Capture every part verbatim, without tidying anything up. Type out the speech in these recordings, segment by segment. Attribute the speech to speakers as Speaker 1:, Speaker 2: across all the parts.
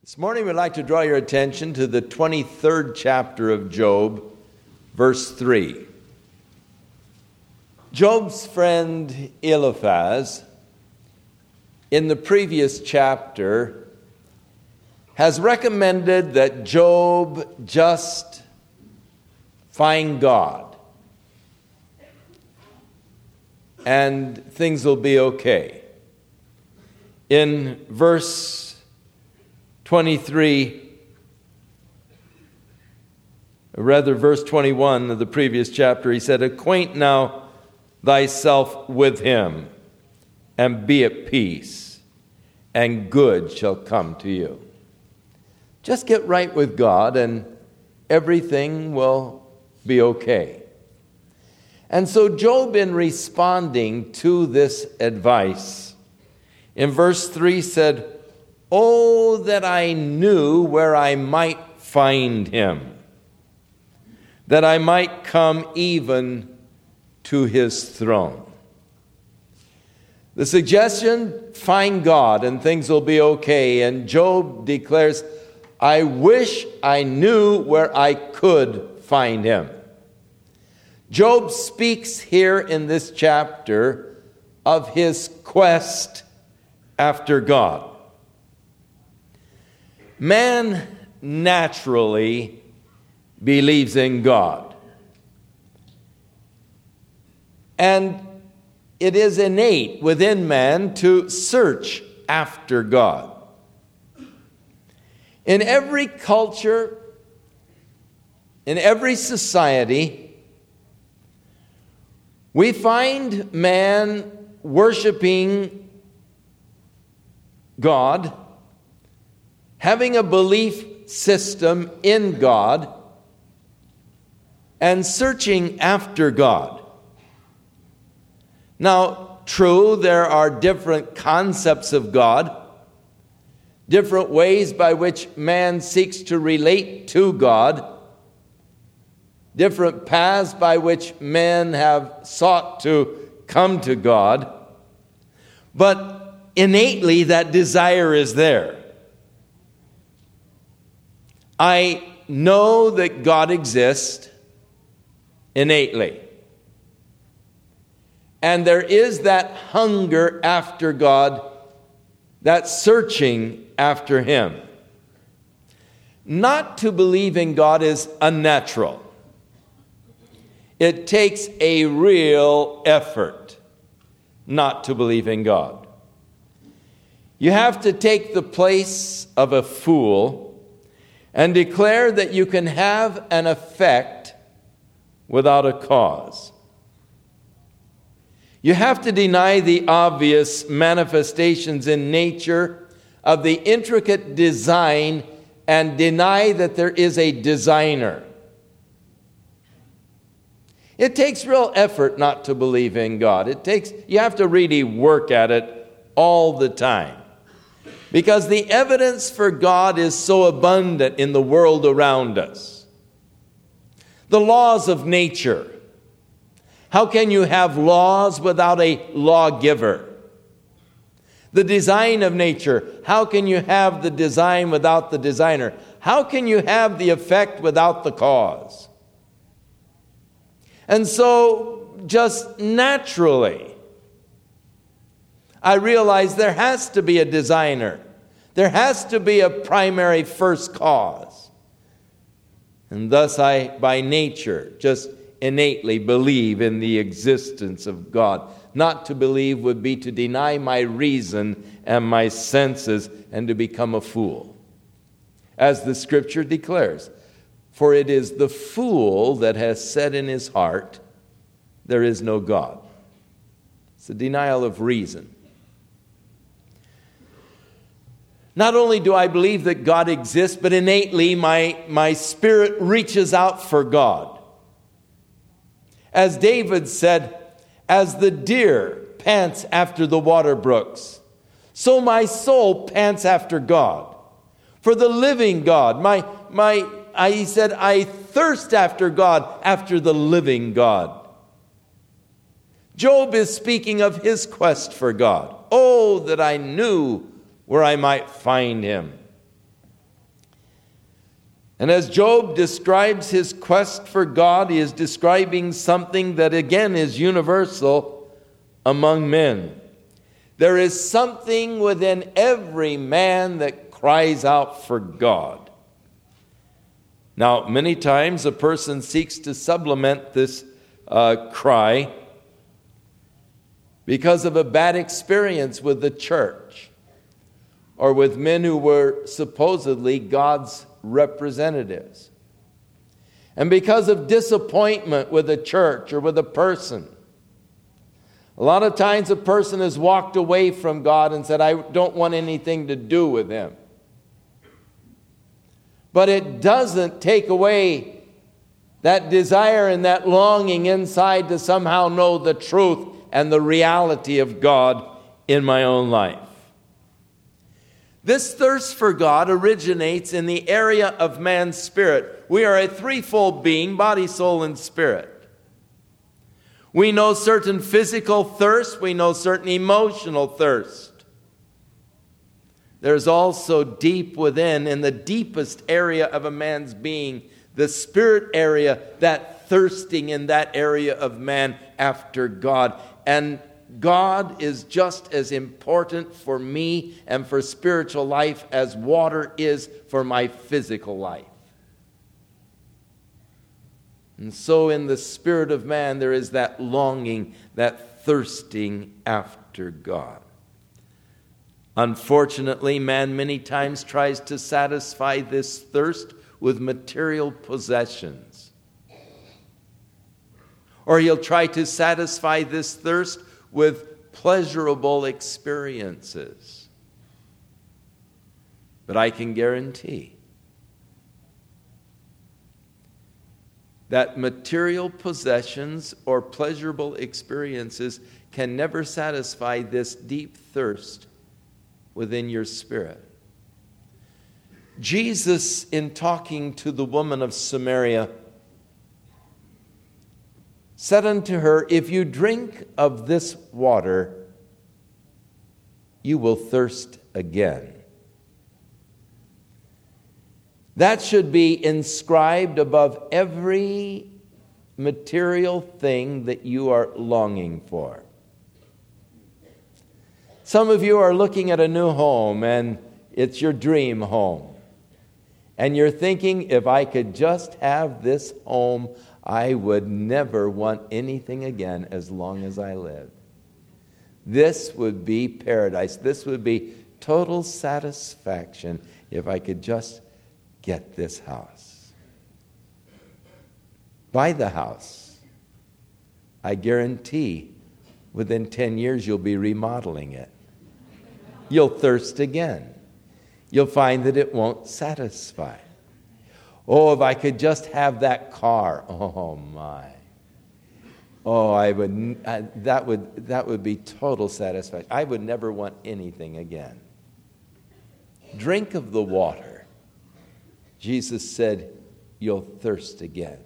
Speaker 1: This morning we'd like to draw your attention to the twenty-third chapter of Job, verse three. Job's friend Eliphaz, in the previous chapter, has recommended that Job just find God and things will be okay. In verse twenty-three, or rather verse twenty-one of the previous chapter, he said, "Acquaint now thyself with him, and be at peace, and good shall come to you." Just get right with God, and everything will be okay. And so Job, in responding to this advice, in verse three said, "Oh, that I knew where I might find him, that I might come even to his throne." The suggestion, find God and things will be okay. And Job declares, "I wish I knew where I could find him." Job speaks here in this chapter of his quest after God. Man naturally believes in God. And it is innate within man to search after God. In every culture, in every society, we find man worshiping God, having a belief system in God, and searching after God. Now, true, there are different concepts of God, different ways by which man seeks to relate to God, different paths by which men have sought to come to God, but innately that desire is there. I know that God exists innately. And there is that hunger after God, that searching after him. Not to believe in God is unnatural. It takes a real effort not to believe in God. You have to take the place of a fool and declare that you can have an effect without a cause. You have to deny the obvious manifestations in nature of the intricate design and deny that there is a designer. It takes real effort not to believe in God. It takes, you have to really work at it all the time. Because the evidence for God is so abundant in the world around us. The laws of nature. How can you have laws without a lawgiver? The design of nature. How can you have the design without the designer? How can you have the effect without the cause? And so, just naturally, I realize there has to be a designer. There has to be a primary first cause. And thus I, by nature, just innately believe in the existence of God. Not to believe would be to deny my reason and my senses and to become a fool. As the scripture declares, "For it is the fool that has said in his heart, there is no God." It's a denial of reason. Not only do I believe that God exists, but innately my, my spirit reaches out for God. As David said, "As the deer pants after the water brooks, so my soul pants after God, for the living God." My, my, I, he said, "I thirst after God, after the living God." Job is speaking of his quest for God. "Oh, that I knew where I might find him." And as Job describes his quest for God, he is describing something that again is universal among men. There is something within every man that cries out for God. Now, many times a person seeks to supplement this uh, cry because of a bad experience with the church or with men who were supposedly God's representatives. And because of disappointment with a church or with a person. A lot of times a person has walked away from God and said, I don't want anything to do with him. But it doesn't take away that desire and that longing inside to somehow know the truth and the reality of God in my own life. This thirst for God originates in the area of man's spirit. We are a threefold being, body, soul, and spirit. We know certain physical thirst. We know certain emotional thirst. There's also deep within, in the deepest area of a man's being, the spirit area, that thirsting in that area of man after God. And God is just as important for me and for spiritual life as water is for my physical life. And so in the spirit of man, there is that longing, that thirsting after God. Unfortunately, man many times tries to satisfy this thirst with material possessions. Or he'll try to satisfy this thirst with pleasurable experiences. But I can guarantee that material possessions or pleasurable experiences can never satisfy this deep thirst within your spirit. Jesus, in talking to the woman of Samaria, said unto her, if you drink of this water, you will thirst again. That should be inscribed above every material thing that you are longing for. Some of you are looking at a new home, and it's your dream home. And you're thinking, if I could just have this home, I would never want anything again as long as I live. This would be paradise. This would be total satisfaction if I could just get this house. Buy the house. I guarantee within ten years you'll be remodeling it. You'll thirst again. You'll find that it won't satisfy. Oh, if I could just have that car. Oh, my. Oh, I would. I, that would that would be total satisfaction. I would never want anything again. Drink of the water. Jesus said, you'll thirst again.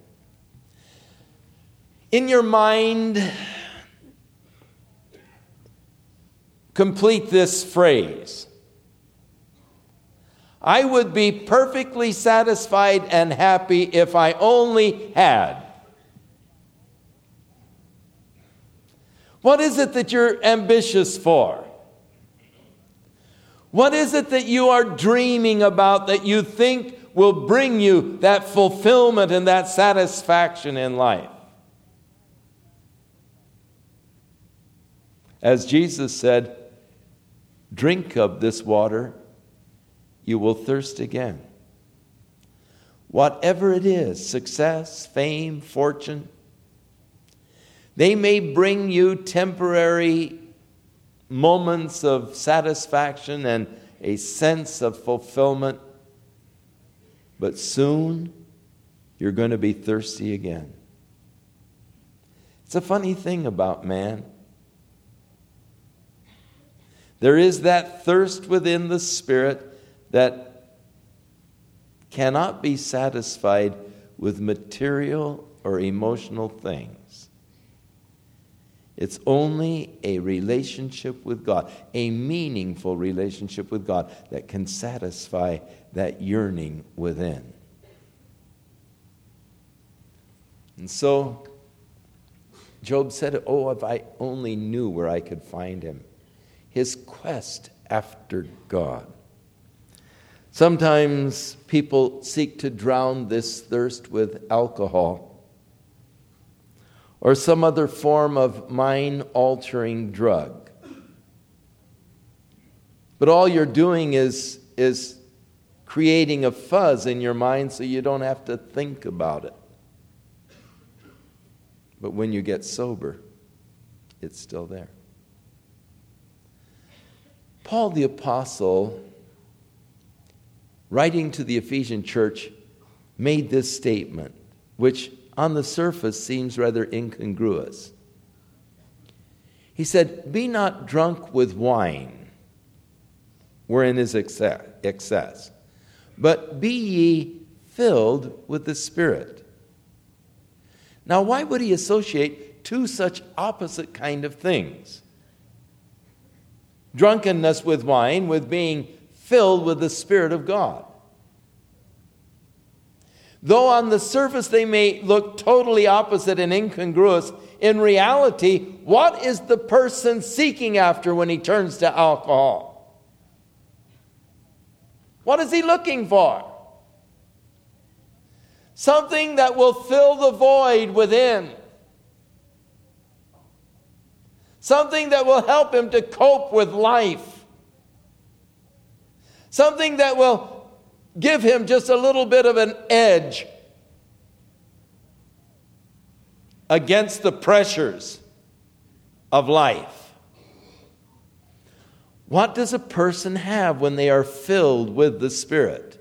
Speaker 1: In your mind, complete this phrase. I would be perfectly satisfied and happy if I only had. What is it that you're ambitious for? What is it that you are dreaming about that you think will bring you that fulfillment and that satisfaction in life? As Jesus said, drink of this water, you will thirst again. Whatever it is, success, fame, fortune, they may bring you temporary moments of satisfaction and a sense of fulfillment, but soon you're going to be thirsty again. It's a funny thing about man. There is that thirst within the spirit that cannot be satisfied with material or emotional things. It's only a relationship with God, a meaningful relationship with God, that can satisfy that yearning within. And so Job said, oh, if I only knew where I could find him. His quest after God. Sometimes people seek to drown this thirst with alcohol or some other form of mind-altering drug. But all you're doing is, is creating a fuzz in your mind so you don't have to think about it. But when you get sober, it's still there. Paul the Apostle, writing to the Ephesian church, made this statement, which on the surface seems rather incongruous. He said, "Be not drunk with wine, wherein is excess, but be ye filled with the Spirit." Now, why would he associate two such opposite kind of things? Drunkenness with wine with being filled with the Spirit of God. Though on the surface they may look totally opposite and incongruous, in reality, what is the person seeking after when he turns to alcohol? What is he looking for? Something that will fill the void within. Something that will help him to cope with life. Something that will give him just a little bit of an edge against the pressures of life. What does a person have when they are filled with the Spirit?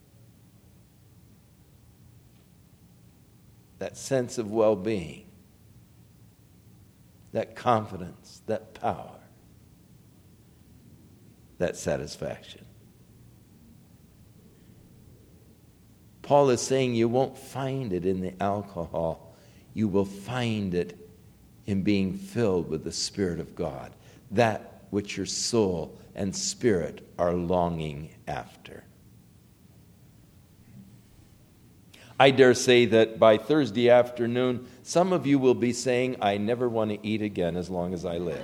Speaker 1: That sense of well-being, that confidence, that power, that satisfaction. Paul is saying you won't find it in the alcohol. You will find it in being filled with the Spirit of God, that which your soul and spirit are longing after. I dare say that by Thursday afternoon, some of you will be saying, I never want to eat again as long as I live.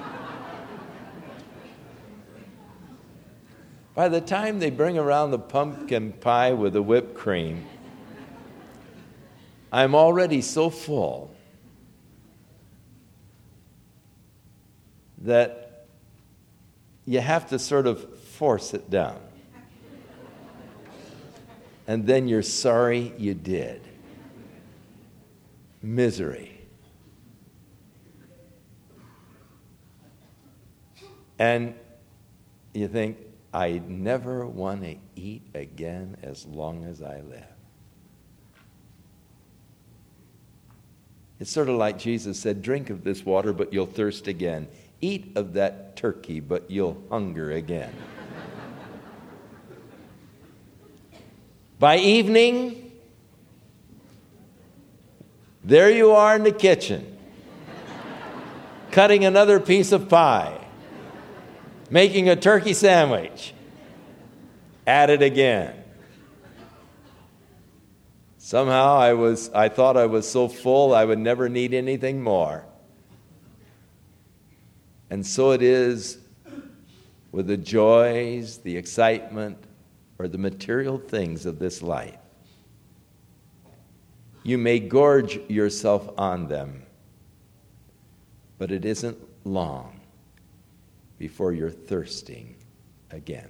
Speaker 1: By the time they bring around the pumpkin pie with the whipped cream, I'm already so full that you have to sort of force it down. And then you're sorry you did. Misery. And you think, I never want to eat again as long as I live. It's sort of like Jesus said, drink of this water, but you'll thirst again. Eat of that turkey, but you'll hunger again. By evening, there you are in the kitchen, cutting another piece of pie, making a turkey sandwich. At it again. Somehow I was I thought I was so full I would never need anything more. And so it is with the joys, the excitement, or the material things of this life. You may gorge yourself on them, but it isn't long before you're thirsting again.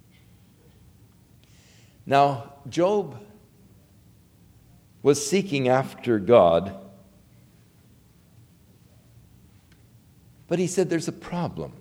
Speaker 1: Now, Job was seeking after God, but he said there's a problem.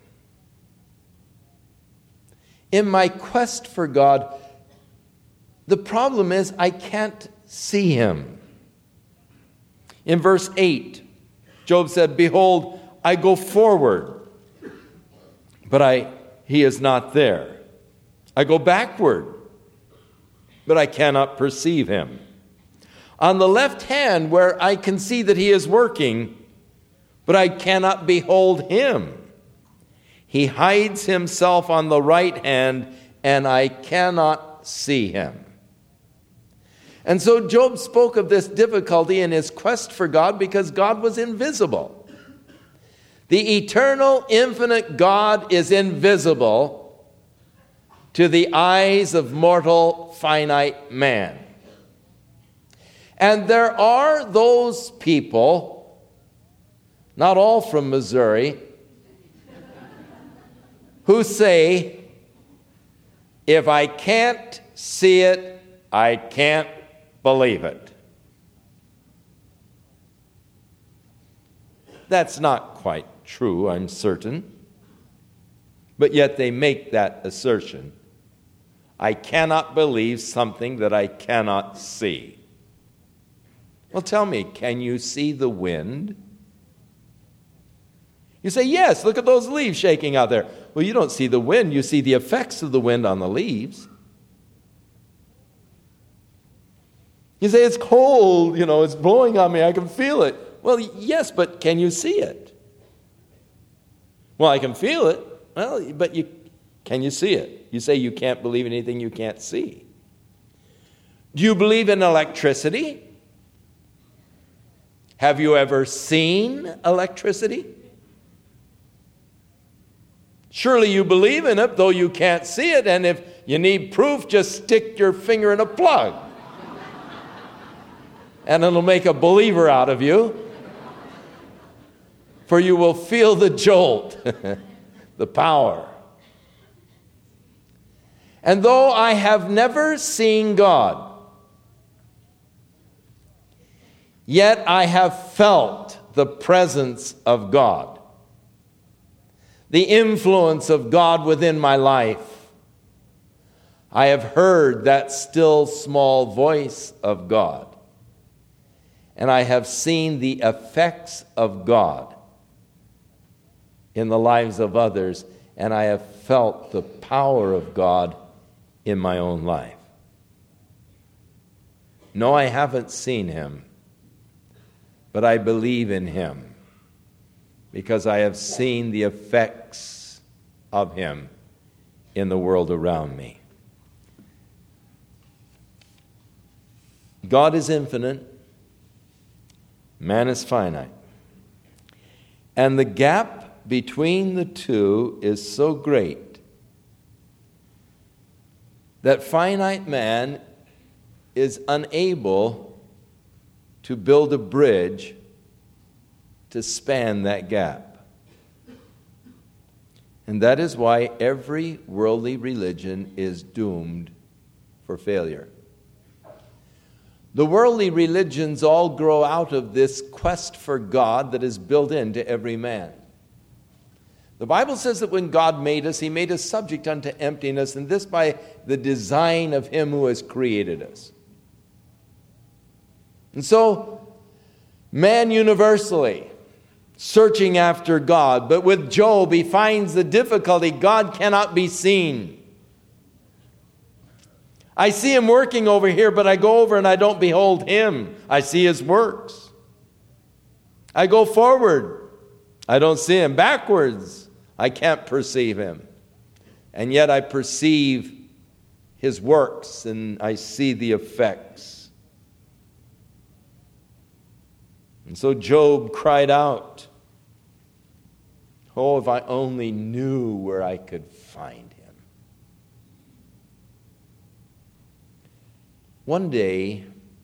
Speaker 1: In my quest for God, the problem is I can't see him. In verse eight, Job said, behold, I go forward, but I he is not there. I go backward, but I cannot perceive him. On the left hand, where I can see that he is working, but I cannot behold him. He hides himself on the right hand, and I cannot see him. And so Job spoke of this difficulty in his quest for God because God was invisible. The eternal, infinite God is invisible to the eyes of mortal, finite man. And there are those people, not all from Missouri, who say, if I can't see it, I can't believe it. That's not quite true, I'm certain. But yet they make that assertion. I cannot believe something that I cannot see. Well, tell me, can you see the wind? You say, yes, look at those leaves shaking out there. Well, you don't see the wind, you see the effects of the wind on the leaves. You say, it's cold, you know, it's blowing on me, I can feel it. Well, yes, but can you see it? Well, I can feel it. Well, but you can you see it? You say you can't believe anything you can't see. Do you believe in electricity? Have you ever seen electricity? Surely you believe in it, though you can't see it, and if you need proof, just stick your finger in a plug. And it'll make a believer out of you. For you will feel the jolt, the power. And though I have never seen God, yet I have felt the presence of God, the influence of God within my life. I have heard that still small voice of God, and I have seen the effects of God in the lives of others, and I have felt the power of God in my own life. No, I haven't seen him, but I believe in him because I have seen the effects of him in the world around me. God is infinite, man is finite. And the gap between the two is so great that finite man is unable to build a bridge to span that gap. And that is why every worldly religion is doomed for failure. The worldly religions all grow out of this quest for God that is built into every man. The Bible says that when God made us, he made us subject unto emptiness, and this by the design of him who has created us. And so, man universally, searching after God, but with Job, he finds the difficulty. God cannot be seen. I see him working over here, but I go over and I don't behold him. I see his works. I go forward. I don't see him. Backwards. I can't perceive him. And yet I perceive his works and I see the effects. And so Job cried out, oh, if I only knew where I could find him. One day,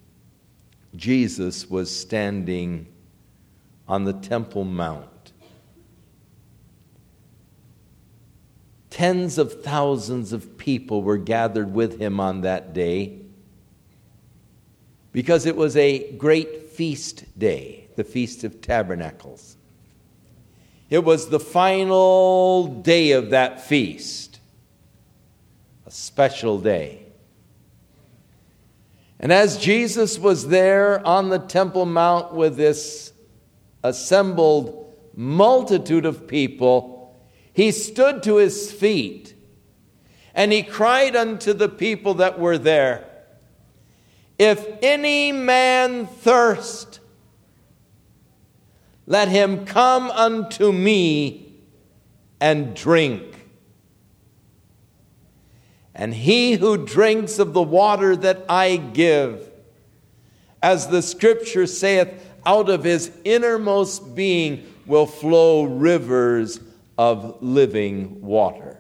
Speaker 1: Jesus was standing on the Temple Mount. Tens of thousands of people were gathered with him on that day because it was a great feast day, the Feast of Tabernacles. It was the final day of that feast, a special day. And as Jesus was there on the Temple Mount with this assembled multitude of people, he stood to his feet, and he cried unto the people that were there, if any man thirst, let him come unto me and drink. And he who drinks of the water that I give As the scripture saith, out of his innermost being will flow rivers of living water.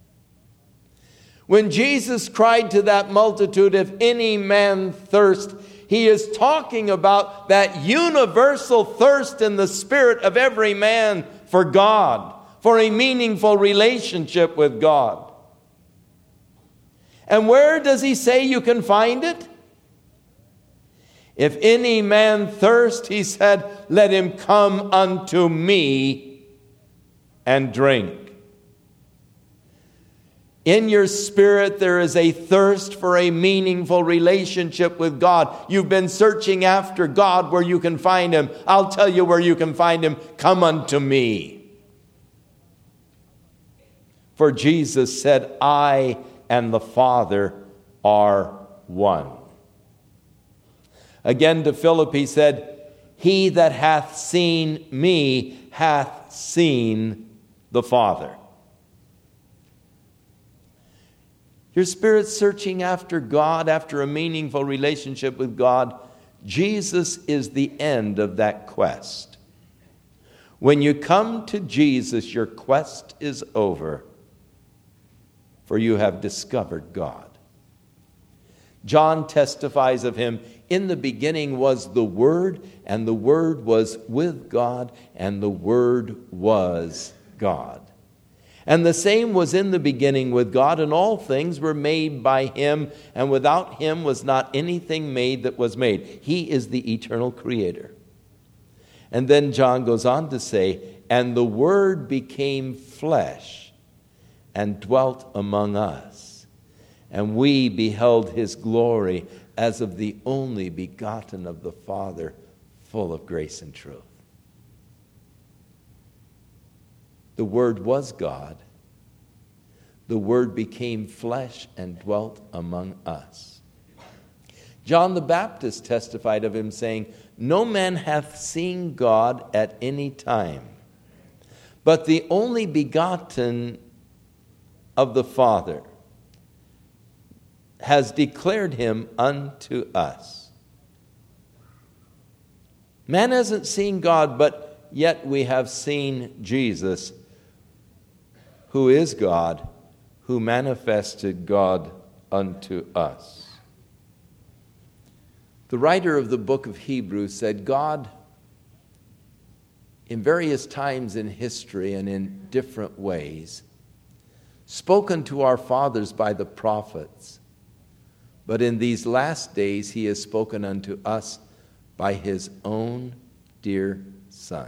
Speaker 1: When Jesus cried to that multitude, if any man thirst, he is talking about that universal thirst in the spirit of every man for God, for a meaningful relationship with God. And where does he say you can find it? If any man thirst, he said, let him come unto me and drink. In your spirit, there is a thirst for a meaningful relationship with God. You've been searching after God where you can find him. I'll tell you where you can find him. Come unto me. For Jesus said, I and the Father are one. Again to Philip he said, he that hath seen me hath seen the Father. Your spirit's searching after God, after a meaningful relationship with God. Jesus is the end of that quest. When you come to Jesus, your quest is over, for you have discovered God. John testifies of him, in the beginning was the Word, and the Word was with God, and the Word was God. And the same was in the beginning with God, and all things were made by him, and without him was not anything made that was made. He is the eternal creator. And then John goes on to say, and the Word became flesh and dwelt among us, and we beheld his glory as of the only begotten of the Father, full of grace and truth. The Word was God. The Word became flesh and dwelt among us. John the Baptist testified of him, saying, no man hath seen God at any time, but the only begotten of the Father has declared him unto us. Man hasn't seen God, but yet we have seen Jesus, who is God, who manifested God unto us. The writer of the book of Hebrews said, God, in various times in history and in different ways, spoken to our fathers by the prophets, but in these last days he has spoken unto us by his own dear Son.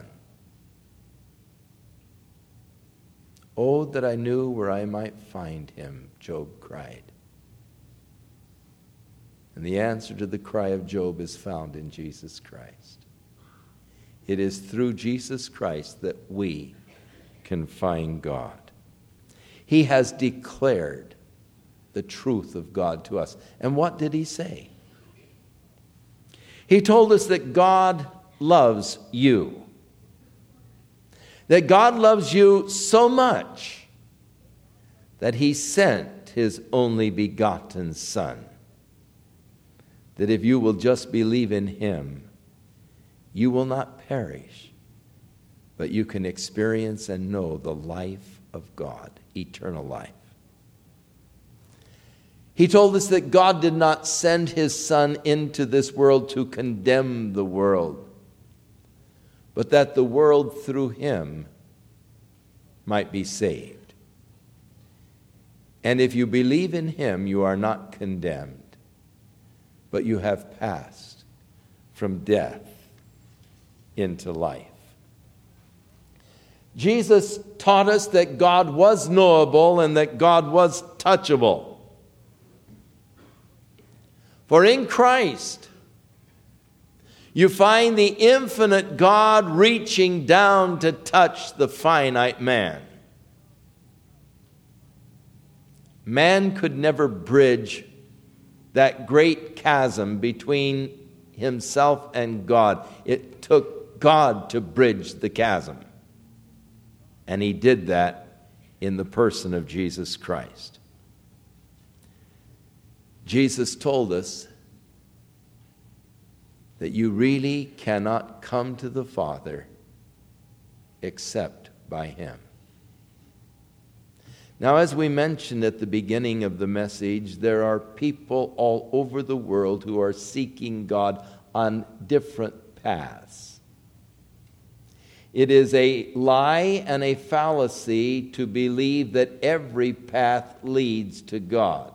Speaker 1: Oh, that I knew where I might find him, Job cried. And the answer to the cry of Job is found in Jesus Christ. It is through Jesus Christ that we can find God. He has declared the truth of God to us. And what did he say? He told us that God loves you. That God loves you so much that he sent his only begotten Son. That if you will just believe in him, you will not perish, but you can experience and know the life of God, eternal life. He told us that God did not send his Son into this world to condemn the world, but that the world through him might be saved. And if you believe in him, you are not condemned, but you have passed from death into life. Jesus taught us that God was knowable and that God was touchable. For in Christ, you find the infinite God reaching down to touch the finite man. Man could never bridge that great chasm between himself and God. It took God to bridge the chasm. And he did that in the person of Jesus Christ. Jesus told us that you really cannot come to the Father except by him. Now, as we mentioned at the beginning of the message, there are people all over the world who are seeking God on different paths. It is a lie and a fallacy to believe that every path leads to God.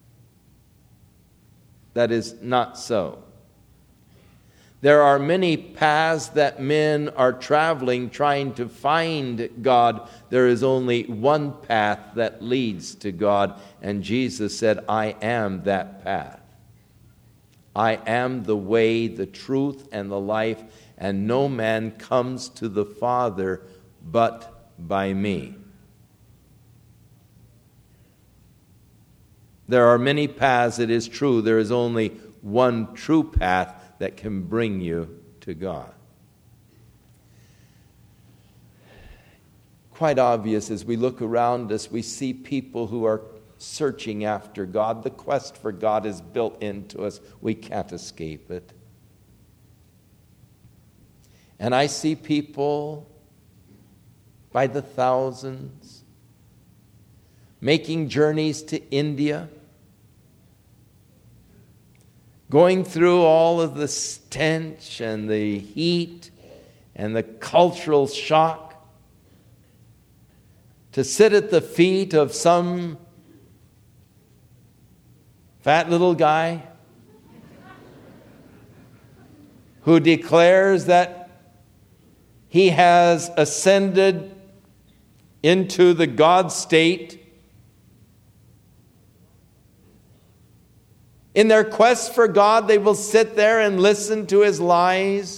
Speaker 1: That is not so. There are many paths that men are traveling trying to find God. There is only one path that leads to God, and Jesus said, I am that path. I am the way, the truth, and the life, and no man comes to the Father but by me. There are many paths, it is true. There is only one true path that can bring you to God. Quite obvious as we look around us, we see people who are searching after God. The quest for God is built into us. We can't escape it. And I see people by the thousands making journeys to India, going through all of the stench and the heat and the cultural shock to sit at the feet of some fat little guy who declares that he has ascended into the God state. In their quest for God, they will sit there and listen to his lies.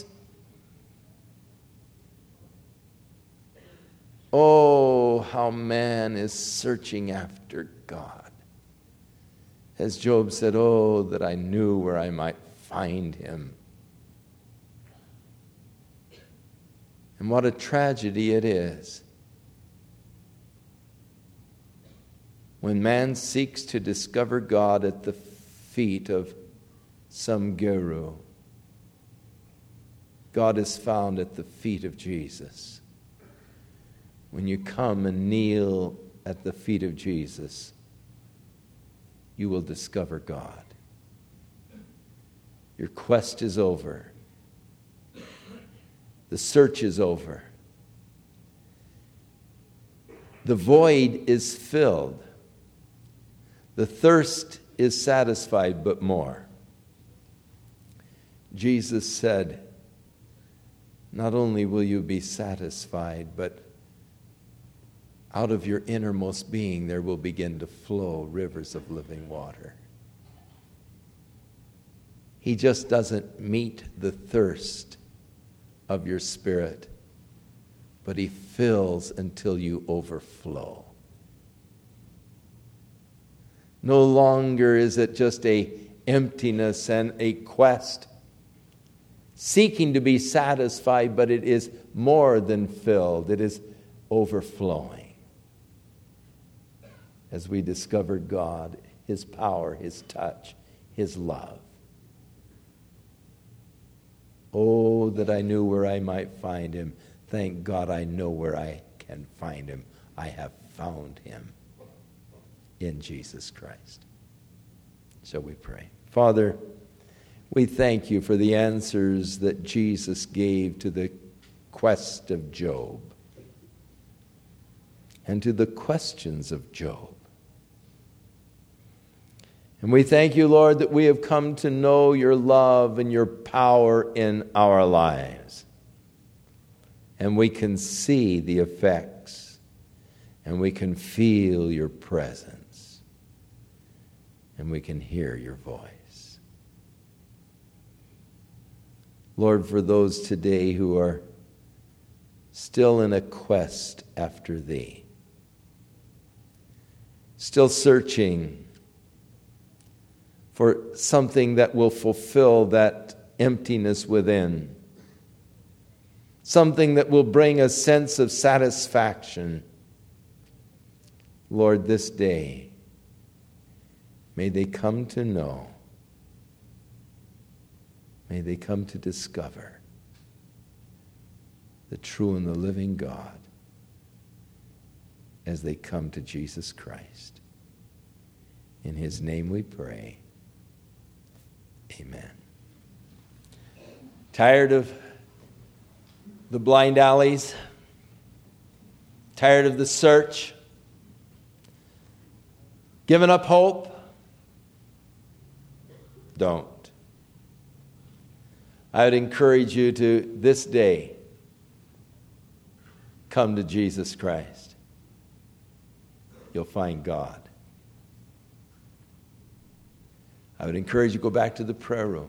Speaker 1: Oh, how man is searching after God. As Job said, oh, that I knew where I might find him. And what a tragedy it is when man seeks to discover God at the feet of some guru. God is found at the feet of Jesus. When you come and kneel at the feet of Jesus, you will discover God. Your quest is over. The search is over. The void is filled. The thirst is satisfied, but more. Jesus said, not only will you be satisfied, but out of your innermost being there will begin to flow rivers of living water. He just doesn't meet the thirst of your spirit, but he fills until you overflow. No longer is it just a emptiness and a quest seeking to be satisfied, but it is more than filled. It is overflowing. As we discover God, his power, his touch, his love. Oh, that I knew where I might find him. Thank God I know where I can find him. I have found him in Jesus Christ. So we pray. Father, we thank you for the answers that Jesus gave to the quest of Job and to the questions of Job. And we thank you, Lord, that we have come to know your love and your power in our lives. And we can see the effects, and we can feel your presence, and we can hear your voice. Lord, for those today who are still in a quest after thee, still searching for something that will fulfill that emptiness within, something that will bring a sense of satisfaction. Lord, this day, may they come to know May they come to discover the true and the living God as they come to Jesus Christ. In his name we pray. Amen. Tired of the blind alleys? Tired of the search? Giving up hope? Don't. I would encourage you to, this day, come to Jesus Christ. You'll find God. I would encourage you to go back to the prayer room.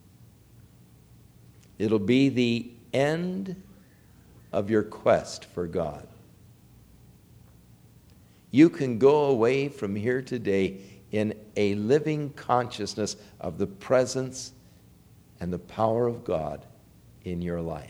Speaker 1: It'll be the end of your quest for God. You can go away from here today in a living consciousness of the presence and the power of God in your life.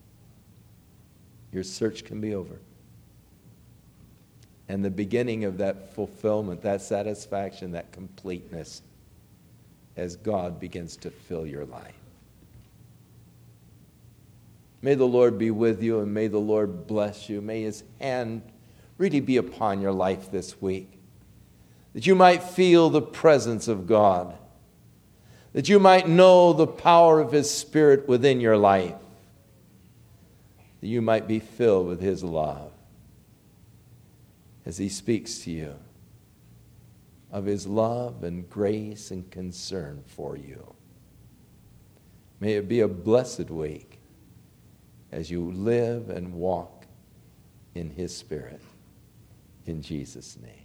Speaker 1: Your search can be over. And the beginning of that fulfillment, that satisfaction, that completeness, as God begins to fill your life. May the Lord be with you, and may the Lord bless you. May his hand really be upon your life this week, that you might feel the presence of God, that you might know the power of his Spirit within your life, that you might be filled with his love as he speaks to you of his love and grace and concern for you. May it be a blessed week as you live and walk in his Spirit. In Jesus' name.